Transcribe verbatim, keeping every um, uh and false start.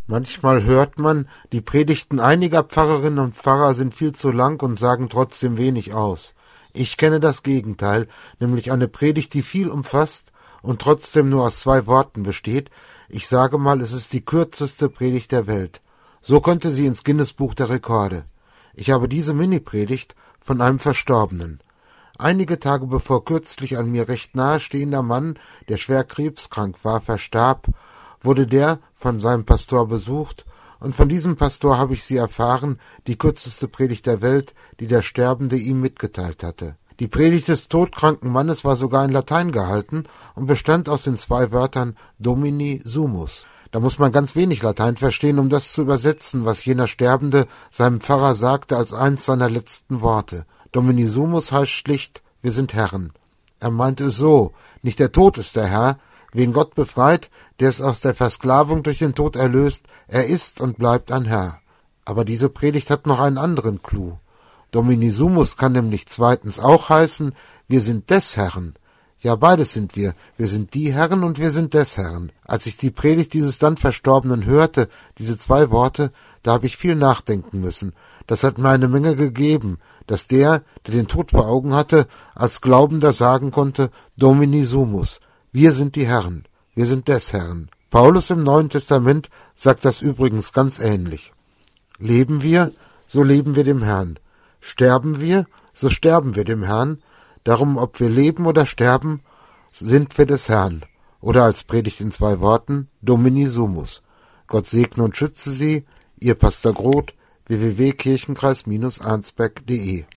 Manchmal hört man, die Predigten einiger Pfarrerinnen und Pfarrer sind viel zu lang und sagen trotzdem wenig aus. Ich kenne das Gegenteil, nämlich eine Predigt, die viel umfasst und trotzdem nur aus zwei Worten besteht. Ich sage mal, es ist die kürzeste Predigt der Welt. So könnte sie ins Guinness-Buch der Rekorde. Ich habe diese Mini-Predigt von einem Verstorbenen. Einige Tage bevor kürzlich ein mir recht nahestehender Mann, der schwer krebskrank war, verstarb, wurde der von seinem Pastor besucht, und von diesem Pastor habe ich sie erfahren, die kürzeste Predigt der Welt, die der Sterbende ihm mitgeteilt hatte. Die Predigt des todkranken Mannes war sogar in Latein gehalten und bestand aus den zwei Wörtern Domini sumus. Da muss man ganz wenig Latein verstehen, um das zu übersetzen, was jener Sterbende seinem Pfarrer sagte als eins seiner letzten Worte. Domini sumus heißt schlicht, wir sind Herren. Er meinte es so, nicht der Tod ist der Herr, wen Gott befreit, der ist aus der Versklavung durch den Tod erlöst, er ist und bleibt ein Herr. Aber diese Predigt hat noch einen anderen Clou. Domini sumus kann nämlich zweitens auch heißen, wir sind des Herren. Ja, beides sind wir. Wir sind die Herren und wir sind des Herren. Als ich die Predigt dieses dann Verstorbenen hörte, diese zwei Worte, da habe ich viel nachdenken müssen. Das hat mir eine Menge gegeben, dass der, der den Tod vor Augen hatte, als Glaubender sagen konnte, Domini sumus. Wir sind die Herren, wir sind des Herren. Paulus im Neuen Testament sagt das übrigens ganz ähnlich. Leben wir, so leben wir dem Herrn. Sterben wir, so sterben wir dem Herrn. Darum, ob wir leben oder sterben, sind wir des Herrn. Oder als Predigt in zwei Worten, Domini sumus. Gott segne und schütze Sie, Ihr Pastor Groth, w w w punkt kirchenkreis Arnsberg punkt de